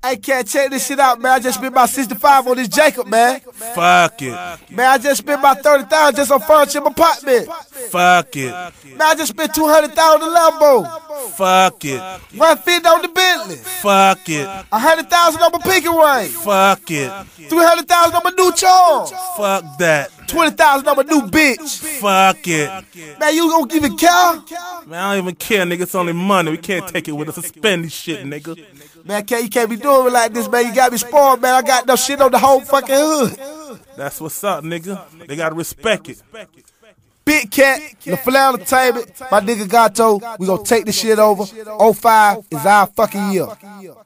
Hey, can't check this shit out, man. I just spent about 65 on this Jacob, man. Fuck it. Man, I just spent about 30,000 just on furniture in my apartment. Fuck it. Man, I just spent 200,000 on the Lambo. Fuck it. 150 on the Bentley. Fuck it. 100,000 on my pinky ring. Fuck it. 300,000 on my new charm. Fuck that. 20,000 on my new bitch. Fuck it. Man, you don't even care? Man, I don't even care, nigga. It's only money. We can't take it with us. Suspend this shit, nigga. Man, you can't be doing it like this, man. You got me spoiled, man. I got no shit on the whole fucking hood. That's what's up, nigga. They gotta respect it. Big Cat, the Flannel Entertainment, my nigga Gato, we gonna take this shit over. 05 is our fucking year.